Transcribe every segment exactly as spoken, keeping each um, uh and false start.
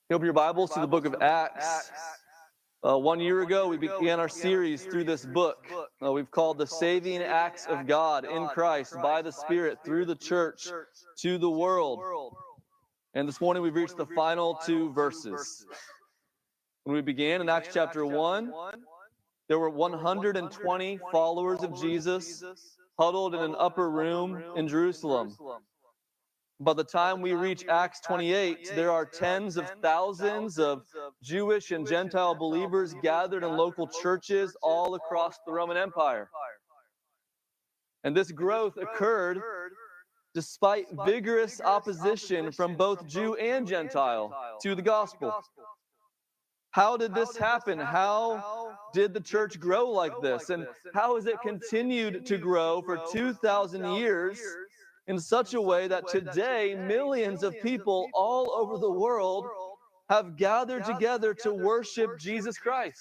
Open your Bibles to the book of Acts. Uh, one year ago, we began our series through this book. Uh, we've called The Saving Acts of God in Christ by the Spirit through the church to the world. And this morning, we've reached the final two verses. When we began in Acts chapter one, there were one hundred twenty followers of Jesus huddled in an upper room in Jerusalem. By the time we reach Acts twenty-eight, there are tens of thousands of Jewish and Gentile believers gathered in local churches all across the Roman Empire. And this growth occurred despite vigorous opposition from both Jew and Gentile to the gospel. How did this happen? How did the church grow like this? And how has it continued to grow for two thousand years? In such a way that today millions of people all over the world have gathered together to worship Jesus Christ?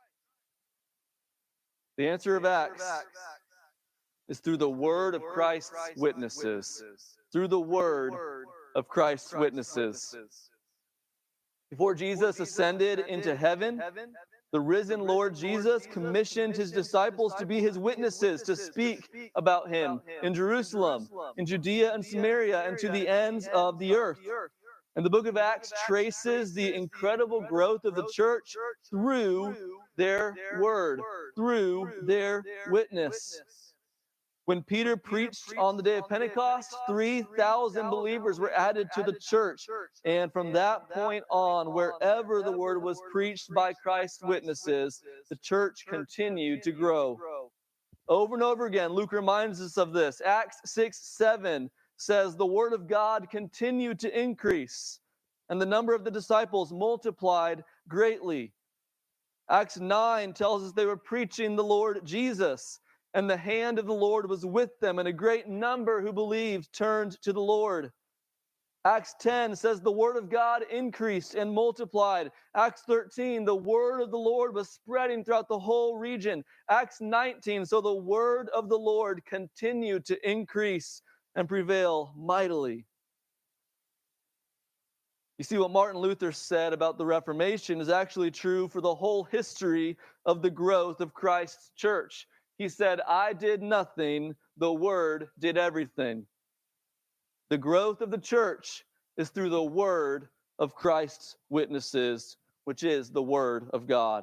The answer of Acts is through the word of Christ's witnesses. Through the word of Christ's witnesses. Before Jesus ascended into heaven, the risen Lord Jesus commissioned his disciples to be his witnesses, to speak about him in Jerusalem, in Judea and Samaria, and to the ends of the earth. And the book of Acts traces the incredible growth of the church through their word, through their witness. When Peter preached on the day of Pentecost, three thousand believers were added to the church. And from that point on, wherever the word was preached by Christ's witnesses, the church continued to grow. Over and over again, Luke reminds us of this. Acts six seven says, the word of God continued to increase, and the number of the disciples multiplied greatly. Acts nine tells us they were preaching the Lord Jesus, and the hand of the Lord was with them, and a great number who believed turned to the Lord. Acts ten says the word of God increased and multiplied. Acts thirteen, the word of the Lord was spreading throughout the whole region. Acts nineteen, so the word of the Lord continued to increase and prevail mightily. You see, what Martin Luther said about the Reformation is actually true for the whole history of the growth of Christ's church. He said, I did nothing, the word did everything. The growth of the church is through the word of Christ's witnesses, which is the word of God.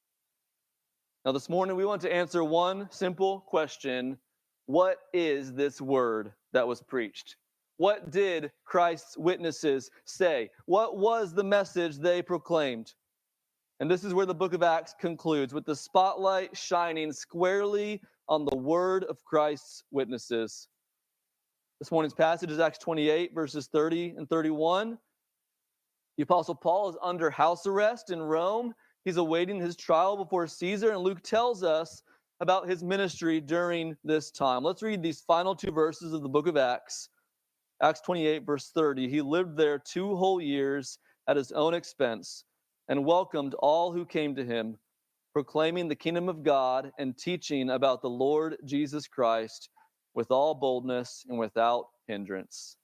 Now this morning we want to answer one simple question. What is this word that was preached? What did Christ's witnesses say? What was the message they proclaimed? And this is where the book of Acts concludes, with the spotlight shining squarely on the word of Christ's witnesses. This morning's passage is Acts twenty-eight, verses thirty and thirty-one. The Apostle Paul is under house arrest in Rome. He's awaiting his trial before Caesar, and Luke tells us about his ministry during this time. Let's read these final two verses of the book of Acts. Acts twenty-eight, verse thirty. He lived there two whole years at his own expense, and welcomed all who came to him, proclaiming the kingdom of God and teaching about the Lord Jesus Christ with all boldness and without hindrance.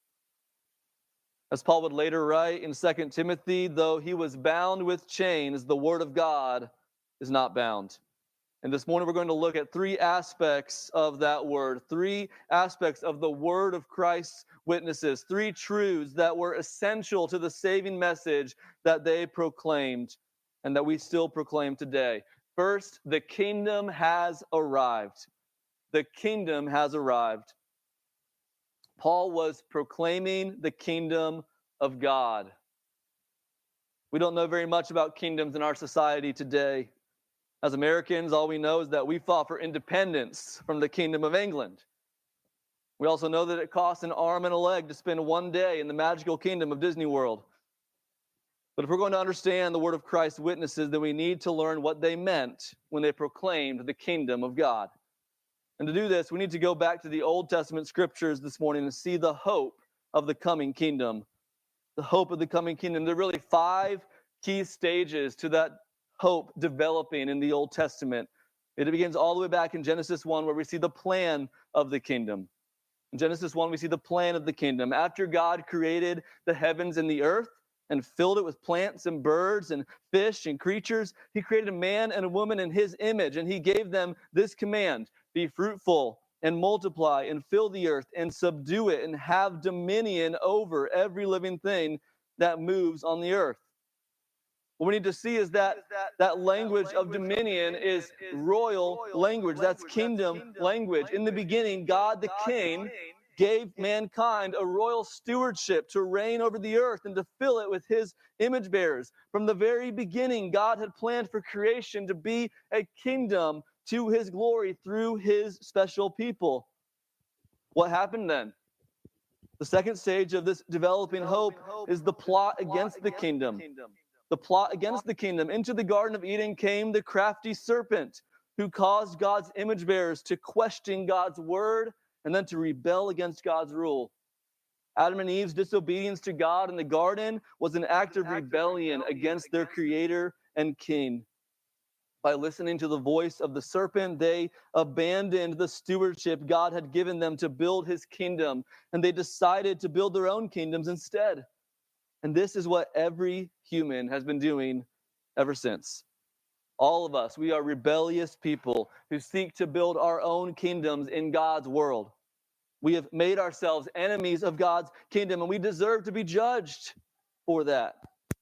As Paul would later write in Second Timothy, though he was bound with chains, the word of God is not bound. And this morning we're going to look at three aspects of that word, three aspects of the word of Christ's witnesses, three truths that were essential to the saving message that they proclaimed and that we still proclaim today. First, the kingdom has arrived. The kingdom has arrived. Paul was proclaiming the kingdom of God. We don't know very much about kingdoms in our society today. As Americans, all we know is that we fought for independence from the Kingdom of England. We also know that it costs an arm and a leg to spend one day in the magical kingdom of Disney World. But if we're going to understand the word of Christ's witnesses, then we need to learn what they meant when they proclaimed the kingdom of God. And to do this, we need to go back to the Old Testament scriptures this morning and see the hope of the coming kingdom. The hope of the coming kingdom. There are really five key stages to that hope developing in the Old Testament. It begins all the way back in Genesis one, where we see the plan of the kingdom. In Genesis one, we see the plan of the kingdom. After God created the heavens and the earth, and filled it with plants and birds and fish and creatures. He created a man and a woman in his image, and he gave them this command: be fruitful and multiply and fill the earth and subdue it and have dominion over every living thing that moves on the earth. What we need to see is that that language of dominion is royal language. That's kingdom language. In the beginning, God the King gave mankind a royal stewardship to reign over the earth and to fill it with his image bearers. From the very beginning, God had planned for creation to be a kingdom to his glory through his special people. What happened then? The second stage of this developing hope is the plot against the kingdom. The plot against the kingdom. Into the Garden of Eden came the crafty serpent who caused God's image bearers to question God's word and then to rebel against God's rule. Adam and Eve's disobedience to God in the garden was an act of rebellion against their creator and king. By listening to the voice of the serpent, they abandoned the stewardship God had given them to build his kingdom, and they decided to build their own kingdoms instead. And this is what every human has been doing ever since. All of us, we are rebellious people who seek to build our own kingdoms in God's world. We have made ourselves enemies of God's kingdom, and we deserve to be judged for that.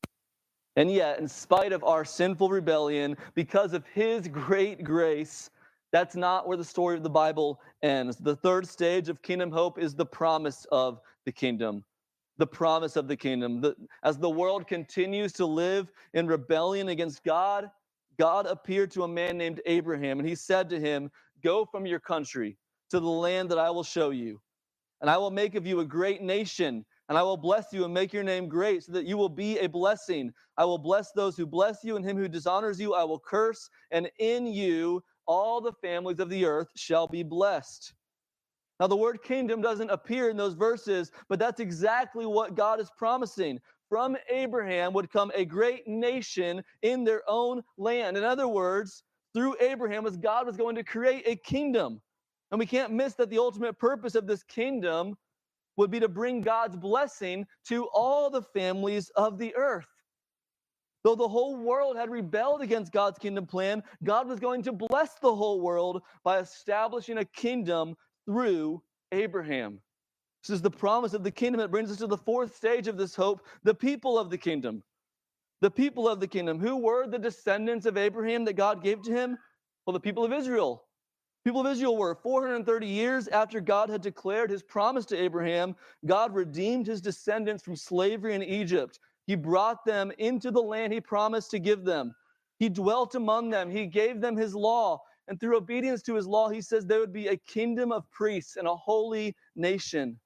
And yet, in spite of our sinful rebellion, because of his great grace, that's not where the story of the Bible ends. The third stage of kingdom hope is the promise of the kingdom. The promise of the kingdom. The, as the world continues to live in rebellion against God, God appeared to a man named Abraham, and he said to him, go from your country to the land that I will show you, and I will make of you a great nation, and I will bless you and make your name great so that you will be a blessing. I will bless those who bless you, and him who dishonors you I will curse, and in you all the families of the earth shall be blessed. Now, the word kingdom doesn't appear in those verses, but that's exactly what God is promising. From Abraham would come a great nation in their own land. In other words, through Abraham, as God was going to create a kingdom. And we can't miss that the ultimate purpose of this kingdom would be to bring God's blessing to all the families of the earth. Though the whole world had rebelled against God's kingdom plan, God was going to bless the whole world by establishing a kingdom through Abraham. This is the promise of the kingdom. It brings us to the fourth stage of this hope, the people of the kingdom. The people of the kingdom. Who were the descendants of Abraham that God gave to him? Well, the people of Israel. People of Israel were four hundred thirty years after God had declared his promise to Abraham. God redeemed his descendants from slavery in Egypt. He brought them into the land he promised to give them. He dwelt among them. He gave them his law. And through obedience to his law, he says there would be a kingdom of priests and a holy nation.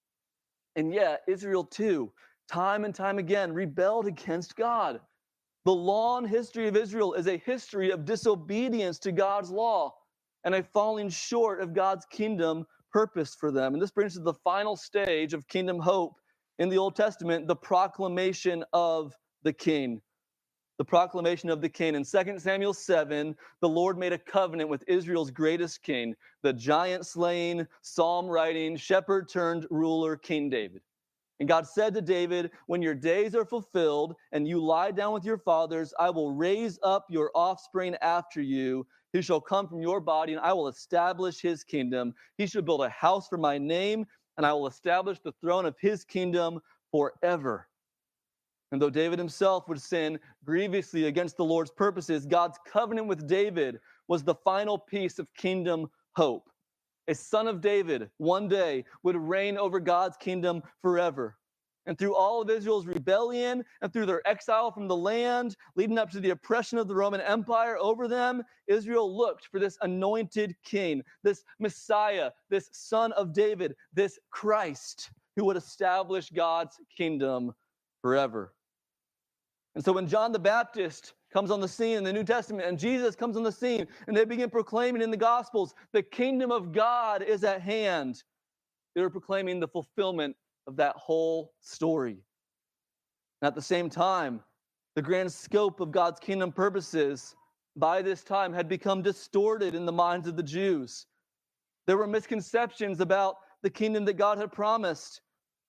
And yet, Israel too, time and time again, rebelled against God. The long history of Israel is a history of disobedience to God's law and a falling short of God's kingdom purpose for them. And this brings us to the final stage of kingdom hope in the Old Testament, the proclamation of the king. The proclamation of the king. In Second Samuel seven, the Lord made a covenant with Israel's greatest king, the giant-slaying, psalm-writing, shepherd-turned-ruler, King David. And God said to David, when your days are fulfilled and you lie down with your fathers, I will raise up your offspring after you, who shall come from your body, and I will establish his kingdom. He shall build a house for my name, and I will establish the throne of his kingdom forever. And though David himself would sin grievously against the Lord's purposes, God's covenant with David was the final piece of kingdom hope. A son of David one day would reign over God's kingdom forever. And through all of Israel's rebellion and through their exile from the land, leading up to the oppression of the Roman Empire over them, Israel looked for this anointed king, this Messiah, this son of David, this Christ, who would establish God's kingdom forever. And so when John the Baptist comes on the scene in the New Testament and Jesus comes on the scene and they begin proclaiming in the Gospels, the kingdom of God is at hand, they were proclaiming the fulfillment of that whole story. And at the same time, the grand scope of God's kingdom purposes by this time had become distorted in the minds of the Jews. There were misconceptions about the kingdom that God had promised.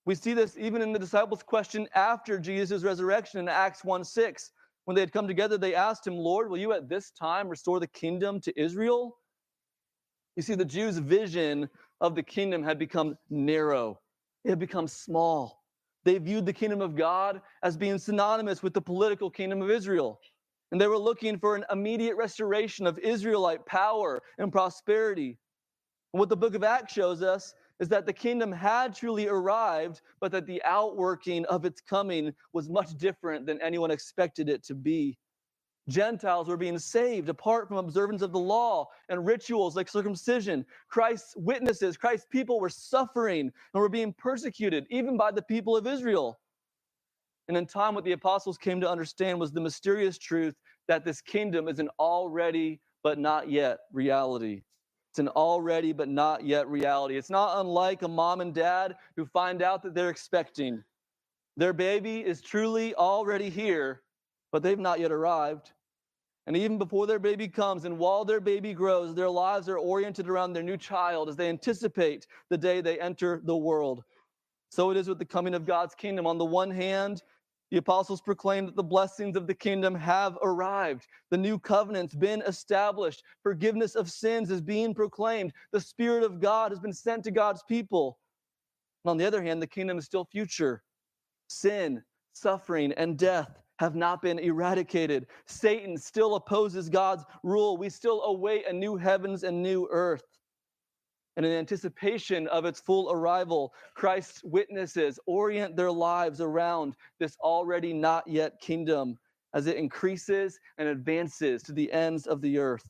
We see this even in the disciples' question after Jesus' resurrection in Acts one six. When they had come together, they asked him, Lord, will you at this time restore the kingdom to Israel? You see, the Jews' vision of the kingdom had become narrow. It had become small. They viewed the kingdom of God as being synonymous with the political kingdom of Israel. And they were looking for an immediate restoration of Israelite power and prosperity. And what the book of Acts shows us is that the kingdom had truly arrived, but that the outworking of its coming was much different than anyone expected it to be. Gentiles were being saved apart from observance of the law and rituals like circumcision. Christ's witnesses, Christ's people were suffering and were being persecuted, even by the people of Israel. And in time, what the apostles came to understand was the mysterious truth that this kingdom is an already but not yet reality. It's an already but not yet reality. It's not unlike a mom and dad who find out that they're expecting. Their baby is truly already here, but they've not yet arrived. And even before their baby comes and while their baby grows, their lives are oriented around their new child as they anticipate the day they enter the world. So it is with the coming of God's kingdom. On the one hand, the apostles proclaim that the blessings of the kingdom have arrived. The new covenant's been established. Forgiveness of sins is being proclaimed. The Spirit of God has been sent to God's people. And on the other hand, the kingdom is still future. Sin, suffering, and death have not been eradicated. Satan still opposes God's rule. We still await a new heavens and new earth. And in anticipation of its full arrival, Christ's witnesses orient their lives around this already not yet kingdom as it increases and advances to the ends of the earth.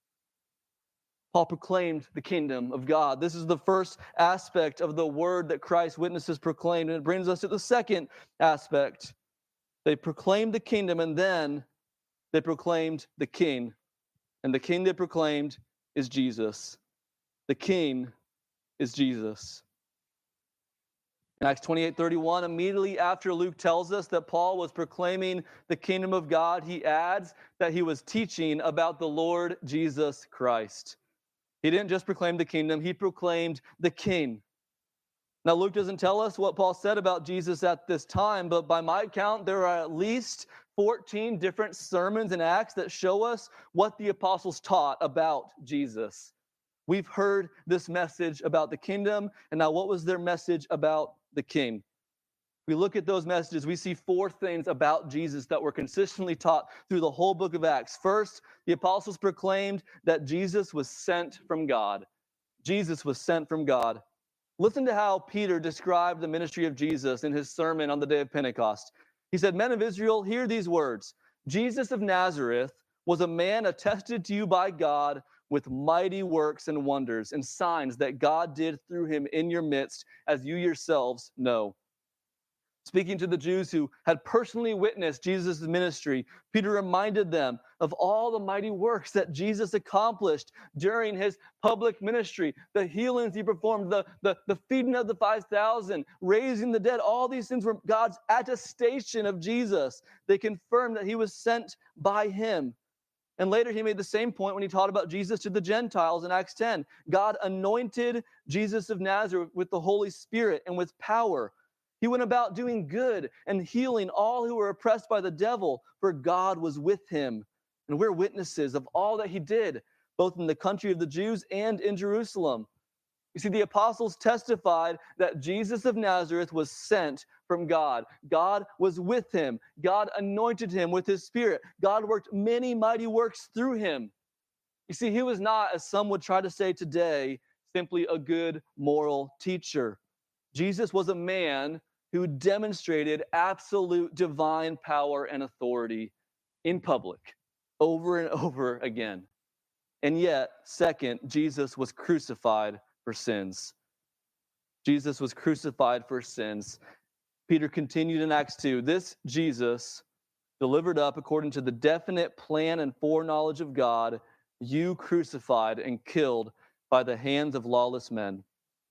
Paul proclaimed the kingdom of God. This is the first aspect of the word that Christ's witnesses proclaimed. And it brings us to the second aspect. They proclaimed the kingdom, and then they proclaimed the king. And the king they proclaimed is Jesus. The king is Jesus. In Acts twenty-eight thirty-one, immediately after Luke tells us that Paul was proclaiming the kingdom of God, he adds that he was teaching about the Lord Jesus Christ. He didn't just proclaim the kingdom, he proclaimed the king. Now, Luke doesn't tell us what Paul said about Jesus at this time, but by my count, there are at least fourteen different sermons in Acts that show us what the apostles taught about Jesus. We've heard this message about the kingdom, and now what was their message about the king? If we look at those messages, we see four things about Jesus that were consistently taught through the whole book of Acts. First, the apostles proclaimed that Jesus was sent from God. Jesus was sent from God. Listen to how Peter described the ministry of Jesus in his sermon on the day of Pentecost. He said, "Men of Israel, hear these words. Jesus of Nazareth was a man attested to you by God with mighty works and wonders and signs that God did through him in your midst, as you yourselves know." Speaking to the Jews who had personally witnessed Jesus' ministry, Peter reminded them of all the mighty works that Jesus accomplished during his public ministry, the healings he performed, the, the, the feeding of the five thousand, raising the dead. All these things were God's attestation of Jesus. They confirmed that he was sent by him. And later he made the same point when he taught about Jesus to the Gentiles in Acts ten. God anointed Jesus of Nazareth with the Holy Spirit and with power. He went about doing good and healing all who were oppressed by the devil, for God was with him. And we're witnesses of all that he did, both in the country of the Jews and in Jerusalem. You see, the apostles testified that Jesus of Nazareth was sent from God. God was with him. God anointed him with his Spirit. God worked many mighty works through him. You see, he was not, as some would try to say today, simply a good moral teacher. Jesus was a man who demonstrated absolute divine power and authority in public over and over again. And yet, second, Jesus was crucified for sins. Jesus was crucified for sins. Peter continued in Acts two. This Jesus, delivered up according to the definite plan and foreknowledge of God, you crucified and killed by the hands of lawless men.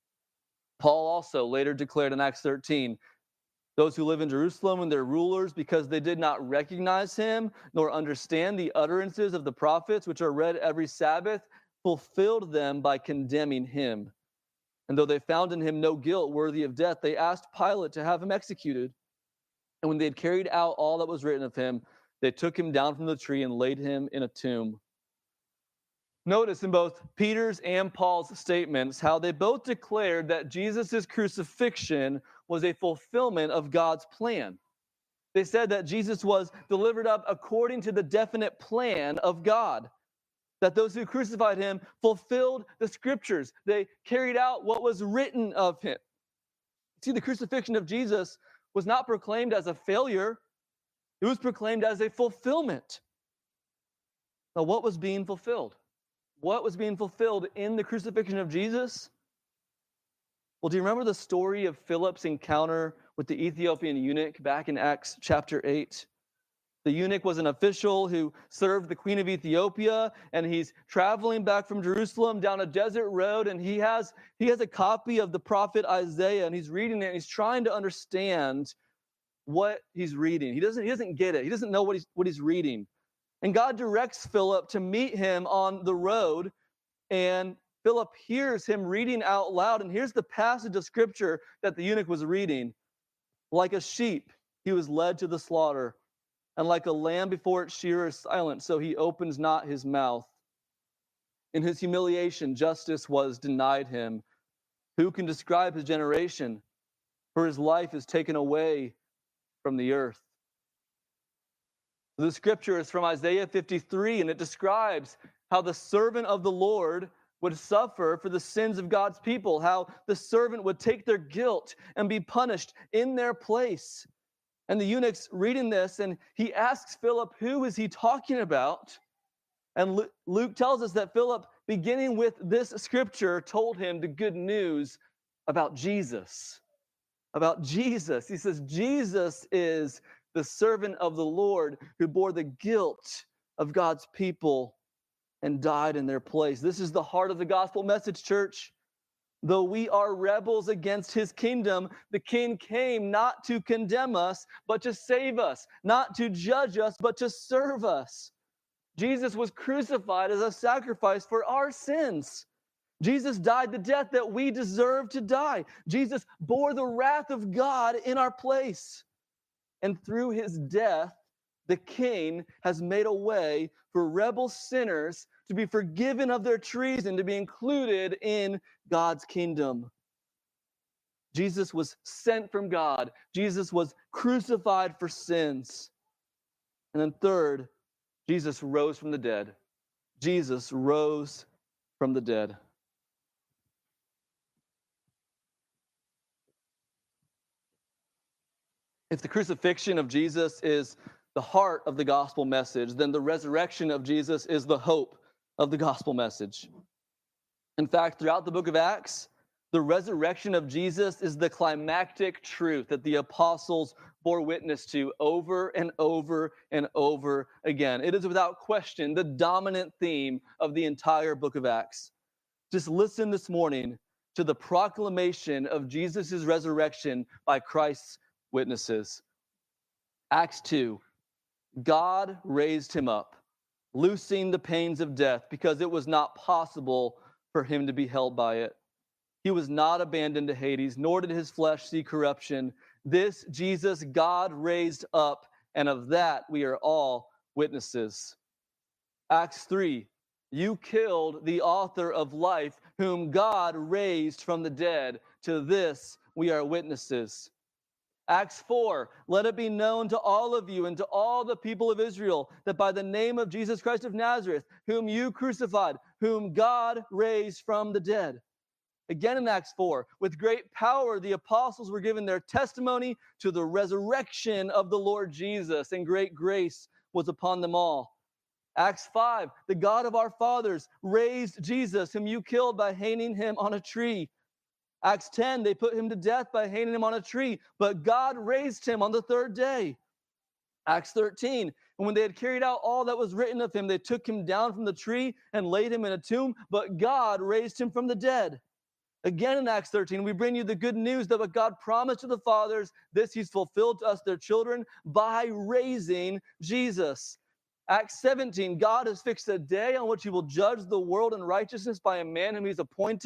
Paul also later declared in Acts thirteen, those who live in Jerusalem and their rulers, because they did not recognize him, nor understand the utterances of the prophets, which are read every Sabbath, fulfilled them by condemning him. And though they found in him no guilt worthy of death, they asked Pilate to have him executed. And when they had carried out all that was written of him, they took him down from the tree and laid him in a tomb. Notice in both Peter's and Paul's statements how they both declared that Jesus' crucifixion was a fulfillment of God's plan. They said that Jesus was delivered up according to the definite plan of God, that those who crucified him fulfilled the scriptures. They carried out what was written of him. See, the crucifixion of Jesus was not proclaimed as a failure. It was proclaimed as a fulfillment. Now, what was being fulfilled? What was being fulfilled in the crucifixion of Jesus? Well, do you remember the story of Philip's encounter with the Ethiopian eunuch back in Acts chapter eight? The eunuch was an official who served the queen of Ethiopia, and he's traveling back from Jerusalem down a desert road, and he has, he has a copy of the prophet Isaiah, and he's reading it, and he's trying to understand what he's reading. He doesn't, he doesn't get it. He doesn't know what he's, what he's reading. And God directs Philip to meet him on the road, and Philip hears him reading out loud, and here's the passage of scripture that the eunuch was reading. Like a sheep, he was led to the slaughter, and like a lamb before its shearer is silent, so he opens not his mouth. In his humiliation, justice was denied him. Who can describe his generation? For his life is taken away from the earth. The scripture is from Isaiah fifty-three, and it describes how the servant of the Lord would suffer for the sins of God's people, how the servant would take their guilt and be punished in their place. And the eunuch's reading this, and he asks Philip, who is he talking about? And Luke tells us that Philip, beginning with this scripture, told him the good news about Jesus. About Jesus. He says, Jesus is the servant of the Lord who bore the guilt of God's people and died in their place. This is the heart of the gospel message, church. Though we are rebels against his kingdom, the king came not to condemn us, but to save us, not to judge us, but to serve us. Jesus was crucified as a sacrifice for our sins. Jesus died the death that we deserve to die. Jesus bore the wrath of God in our place. And through his death, the king has made a way for rebel sinners to be forgiven of their treason, to be included in God's kingdom. Jesus was sent from God. Jesus was crucified for sins. And then third, Jesus rose from the dead. Jesus rose from the dead. If the crucifixion of Jesus is the heart of the gospel message, then the resurrection of Jesus is the hope of the gospel message. In fact, throughout the book of Acts, the resurrection of Jesus is the climactic truth that the apostles bore witness to over and over and over again. It is without question the dominant theme of the entire book of Acts. Just listen this morning to the proclamation of Jesus' resurrection by Christ's witnesses. Acts two, God raised him up, loosing the pains of death, because it was not possible for him to be held by it. He was not abandoned to Hades, nor did his flesh see corruption. This Jesus God raised up, and of that we are all witnesses. Acts three, you killed the author of life, whom God raised from the dead. To this we are witnesses. Acts four, let it be known to all of you and to all the people of Israel that by the name of Jesus Christ of Nazareth, whom you crucified, whom God raised from the dead. Again in Acts four, with great power the apostles were given their testimony to the resurrection of the Lord Jesus, and great grace was upon them all. Acts five, the God of our fathers raised Jesus, whom you killed by hanging him on a tree. Acts ten, they put him to death by hanging him on a tree, but God raised him on the third day. Acts thirteen, and when they had carried out all that was written of him, they took him down from the tree and laid him in a tomb, but God raised him from the dead. Again in Acts thirteen, we bring you the good news that what God promised to the fathers, this he's fulfilled to us, their children, by raising Jesus. Acts seventeen, God has fixed a day on which he will judge the world in righteousness by a man whom he's appointed.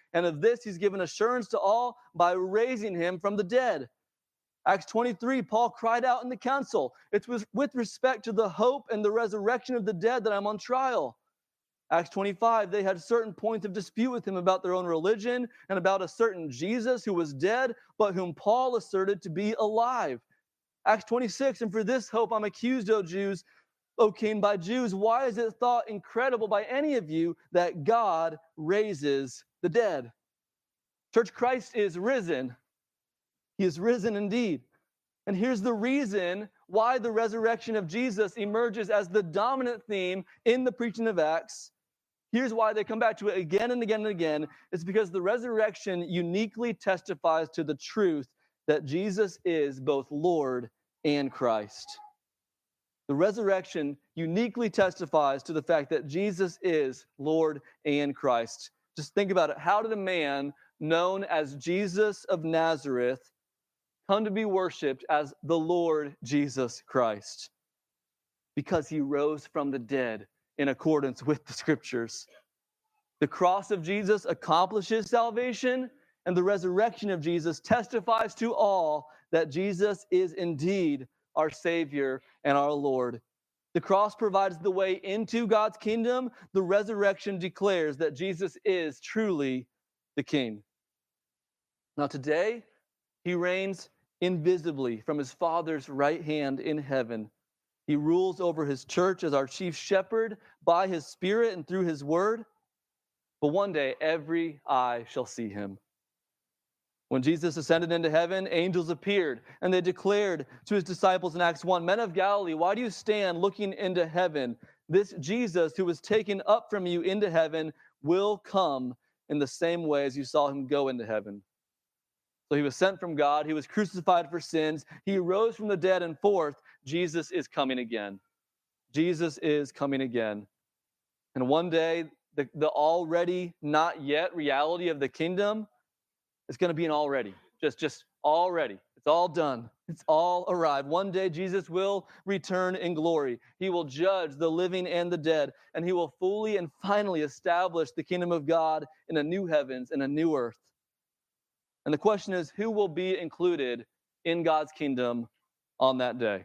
And of this he's given assurance to all by raising him from the dead. Acts twenty-three, Paul cried out in the council, it's with, with respect to the hope and the resurrection of the dead that I'm on trial. Acts twenty-five, they had certain points of dispute with him about their own religion and about a certain Jesus who was dead, but whom Paul asserted to be alive. Acts twenty-six, and for this hope I'm accused, O Jews, O king, by Jews. Why is it thought incredible by any of you that God raises the dead? Church, Christ is risen. He is risen indeed. And here's the reason why the resurrection of Jesus emerges as the dominant theme in the preaching of Acts. Here's why they come back to it again and again and again. It's because the resurrection uniquely testifies to the truth that Jesus is both Lord and Christ. The resurrection uniquely testifies to the fact that Jesus is Lord and Christ. Just think about it. How did a man known as Jesus of Nazareth come to be worshiped as the Lord Jesus Christ? Because he rose from the dead in accordance with the scriptures. The cross of Jesus accomplishes salvation, and the resurrection of Jesus testifies to all that Jesus is indeed our Savior and our Lord. The cross provides the way into God's kingdom. The resurrection declares that Jesus is truly the King. Now today, he reigns invisibly from his Father's right hand in heaven. He rules over his church as our chief shepherd by his Spirit and through his word. But one day, every eye shall see him. When Jesus ascended into heaven, angels appeared, and they declared to his disciples in Acts one, Men of Galilee, why do you stand looking into heaven? This Jesus who was taken up from you into heaven will come in the same way as you saw him go into heaven. So he was sent from God. He was crucified for sins. He rose from the dead, and fourth, Jesus is coming again. Jesus is coming again. And one day, the, the already not yet reality of the kingdom is going to be an already. Just, just already. It's all done. It's all arrived. One day, Jesus will return in glory. He will judge the living and the dead, and he will fully and finally establish the kingdom of God in a new heavens and a new earth. And the question is, who will be included in God's kingdom on that day?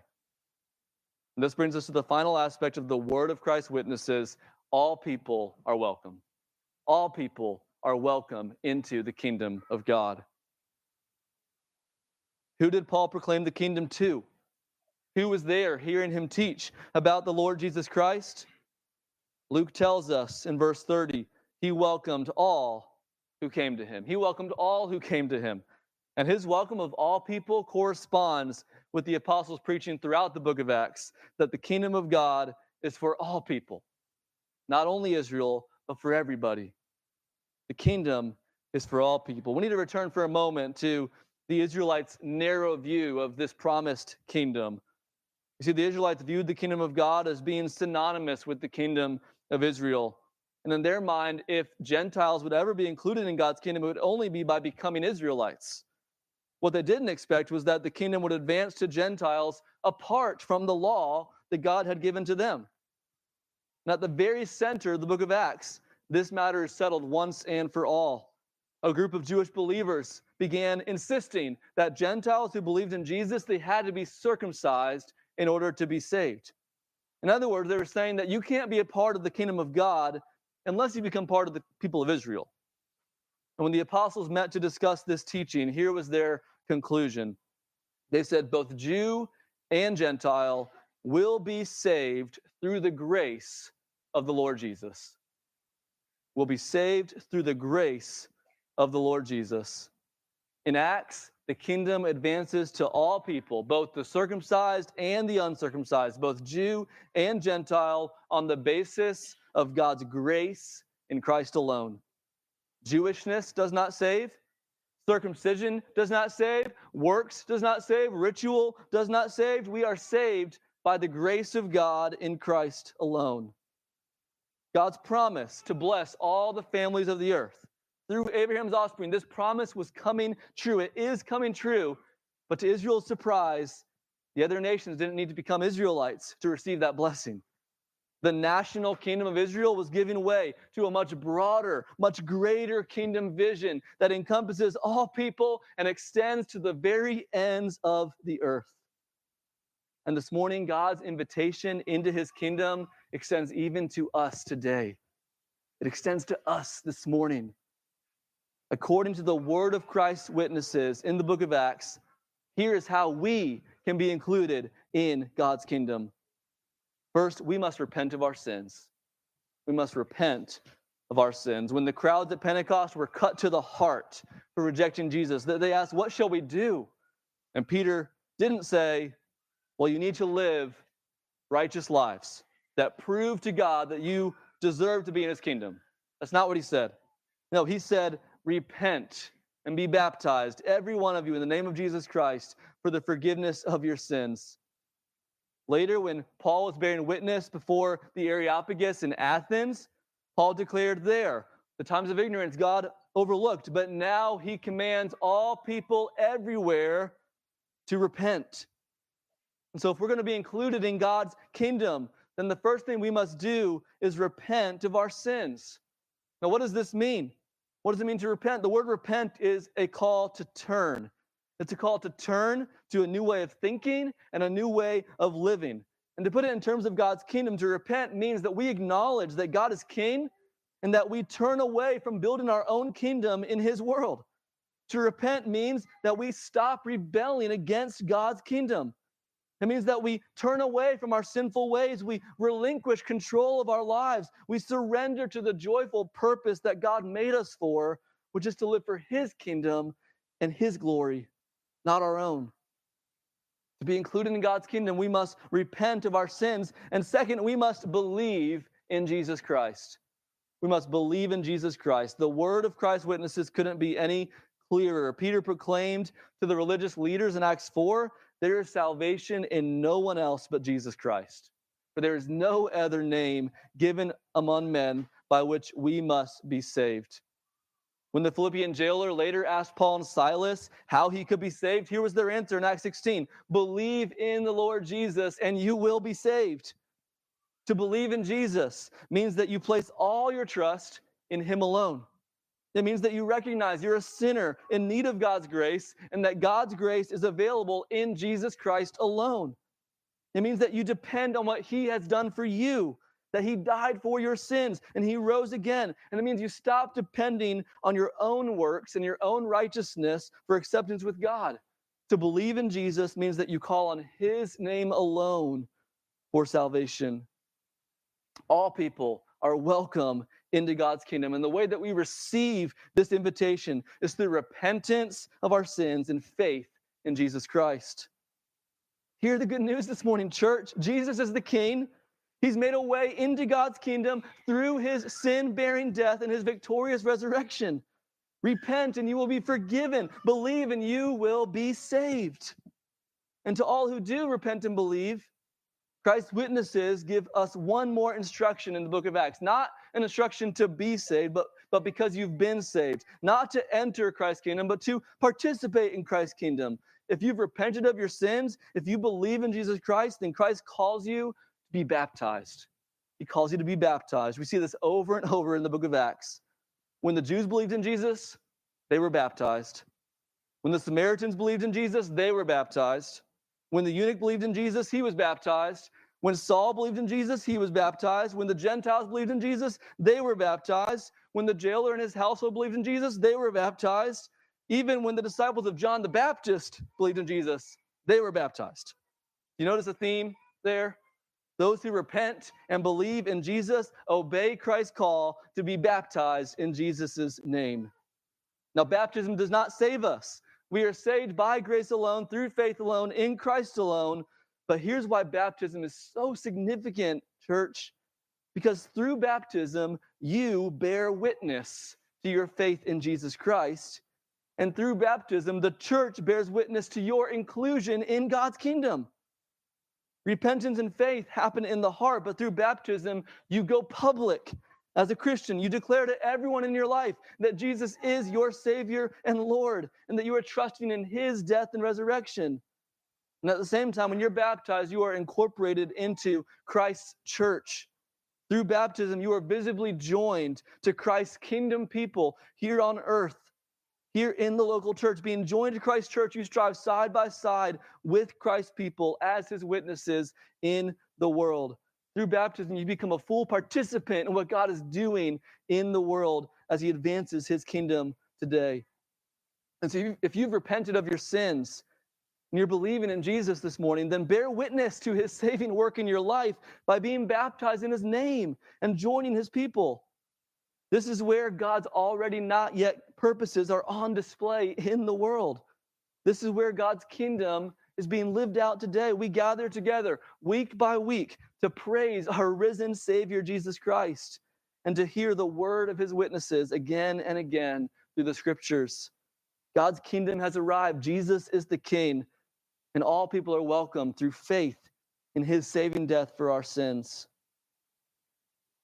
And this brings us to the final aspect of the word of Christ's witnesses. All people are welcome. All people are welcome into the kingdom of God. Who did Paul proclaim the kingdom to? Who was there hearing him teach about the Lord Jesus Christ? Luke tells us in verse thirty, he welcomed all who came to him. He welcomed all who came to him. And his welcome of all people corresponds with the apostles' preaching throughout the book of Acts, that the kingdom of God is for all people. Not only Israel, but for everybody. The kingdom is for all people. We need to return for a moment to the Israelites' narrow view of this promised kingdom. You see, the Israelites viewed the kingdom of God as being synonymous with the kingdom of Israel. And in their mind, if Gentiles would ever be included in God's kingdom, it would only be by becoming Israelites. What they didn't expect was that the kingdom would advance to Gentiles apart from the law that God had given to them. And at the very center of the book of Acts, this matter is settled once and for all. A group of Jewish believers began insisting that Gentiles who believed in Jesus, they had to be circumcised in order to be saved. In other words, they were saying that you can't be a part of the kingdom of God unless you become part of the people of Israel. And when the apostles met to discuss this teaching, here was their conclusion. They said both Jew and Gentile will be saved through the grace of the Lord Jesus. Will be saved through the grace of the Lord Jesus. In Acts, the kingdom advances to all people, both the circumcised and the uncircumcised, both Jew and Gentile, on the basis of God's grace in Christ alone. Jewishness does not save. Circumcision does not save. Works does not save. Ritual does not save. We are saved by the grace of God in Christ alone. God's promise to bless all the families of the earth through Abraham's offspring, this promise was coming true. It is coming true. But to Israel's surprise, the other nations didn't need to become Israelites to receive that blessing. The national kingdom of Israel was giving way to a much broader, much greater kingdom vision that encompasses all people and extends to the very ends of the earth. And this morning, God's invitation into his kingdom extends even to us today. It extends to us this morning. According to the word of Christ's witnesses in the book of Acts, here is how we can be included in God's kingdom. First, we must repent of our sins. We must repent of our sins. When the crowds at Pentecost were cut to the heart for rejecting Jesus, they asked, "What shall we do?" And Peter didn't say, "Well, you need to live righteous lives that prove to God that you deserve to be in his kingdom." That's not what he said. No, he said, "Repent and be baptized, every one of you, in the name of Jesus Christ, for the forgiveness of your sins." Later, when Paul was bearing witness before the Areopagus in Athens, Paul declared there, the times of ignorance God overlooked, but now he commands all people everywhere to repent. And so if we're going to be included in God's kingdom, then the first thing we must do is repent of our sins. Now, what does this mean? What does it mean to repent? The word repent is a call to turn. It's a call to turn to a new way of thinking and a new way of living. And to put it in terms of God's kingdom, to repent means that we acknowledge that God is king and that we turn away from building our own kingdom in his world. To repent means that we stop rebelling against God's kingdom. It means that we turn away from our sinful ways. We relinquish control of our lives. We surrender to the joyful purpose that God made us for, which is to live for his kingdom and his glory, not our own. To be included in God's kingdom, we must repent of our sins. And second, we must believe in Jesus Christ. We must believe in Jesus Christ. The word of Christ's witnesses couldn't be any clearer. Peter proclaimed to the religious leaders in Acts four, "There is salvation in no one else but Jesus Christ. For there is no other name given among men by which we must be saved." When the Philippian jailer later asked Paul and Silas how he could be saved, here was their answer in Acts sixteen. Believe in the Lord Jesus and you will be saved. To believe in Jesus means that you place all your trust in him alone. It means that you recognize you're a sinner in need of God's grace and that God's grace is available in Jesus Christ alone. It means that you depend on what he has done for you, that he died for your sins and he rose again. And it means you stop depending on your own works and your own righteousness for acceptance with God. To believe in Jesus means that you call on his name alone for salvation. All people are welcome into God's kingdom. And the way that we receive this invitation is through repentance of our sins and faith in Jesus Christ. Hear the good news this morning, church. Jesus is the King. He's made a way into God's kingdom through his sin-bearing death and his victorious resurrection. Repent and you will be forgiven. Believe and you will be saved. And to all who do repent and believe, Christ's witnesses give us one more instruction in the book of Acts. Not an instruction to be saved, but, but because you've been saved. Not to enter Christ's kingdom, but to participate in Christ's kingdom. If you've repented of your sins, if you believe in Jesus Christ, then Christ calls you to be baptized. He calls you to be baptized. We see this over and over in the book of Acts. When the Jews believed in Jesus, they were baptized. When the Samaritans believed in Jesus, they were baptized. When the eunuch believed in Jesus, he was baptized. When Saul believed in Jesus, he was baptized. When the Gentiles believed in Jesus, they were baptized. When the jailer and his household believed in Jesus, they were baptized. Even when the disciples of John the Baptist believed in Jesus, they were baptized. You notice a theme there? Those who repent and believe in Jesus obey Christ's call to be baptized in Jesus' name. Now, baptism does not save us. We are saved by grace alone, through faith alone, in Christ alone. But here's why baptism is so significant, church. Because through baptism, you bear witness to your faith in Jesus Christ. And through baptism, the church bears witness to your inclusion in God's kingdom. Repentance and faith happen in the heart, but through baptism, you go public. As a Christian, you declare to everyone in your life that Jesus is your Savior and Lord, and that you are trusting in his death and resurrection. And at the same time, when you're baptized, you are incorporated into Christ's church. Through baptism, you are visibly joined to Christ's kingdom people here on earth, here in the local church. Being joined to Christ's church, you strive side by side with Christ's people as his witnesses in the world. Through baptism, you become a full participant in what God is doing in the world as he advances his kingdom today. And so if you've repented of your sins and you're believing in Jesus this morning, then bear witness to his saving work in your life by being baptized in his name and joining his people. This is where God's already not yet purposes are on display in the world. This is where God's kingdom is being lived out today. We gather together week by week to praise our risen Savior, Jesus Christ, and to hear the word of his witnesses again and again through the scriptures. God's kingdom has arrived. Jesus is the King, and all people are welcome through faith in his saving death for our sins.